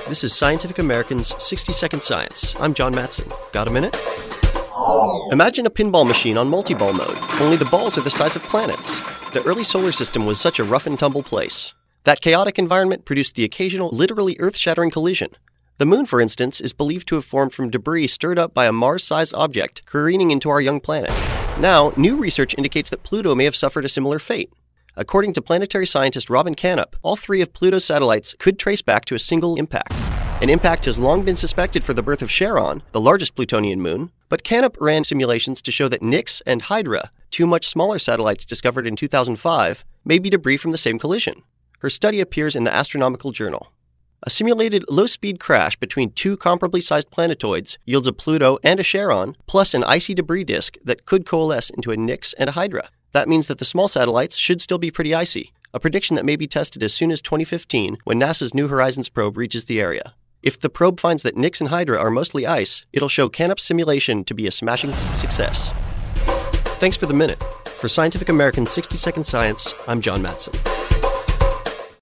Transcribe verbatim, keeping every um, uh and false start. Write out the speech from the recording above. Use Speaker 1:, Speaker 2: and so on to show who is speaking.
Speaker 1: This is Scientific American's sixty second Science. I'm John Matson. Got a minute? Imagine a pinball machine on multi-ball mode, only the balls are the size of planets. The early solar system was such a rough and tumble place. That chaotic environment produced the occasional, literally earth-shattering collision. The moon, for instance, is believed to have formed from debris stirred up by a Mars-sized object careening into our young planet. Now, new research indicates that Pluto may have suffered a similar fate. According to planetary scientist Robin Canup, all three of Pluto's satellites could trace back to a single impact. An impact has long been suspected for the birth of Charon, the largest Plutonian moon, but Canup ran simulations to show that Nix and Hydra, two much smaller satellites discovered in two thousand five, may be debris from the same collision. Her study appears in the Astronomical Journal. A simulated low-speed crash between two comparably sized planetoids yields a Pluto and a Charon, plus an icy debris disk that could coalesce into a Nix and a Hydra. That means that the small satellites should still be pretty icy, a prediction that may be tested as soon as twenty fifteen when NASA's New Horizons probe reaches the area. If the probe finds that Nix and Hydra are mostly ice, it'll show Canup's simulation to be a smashing success. Thanks for the minute. For Scientific American's sixty second Science, I'm John Matson.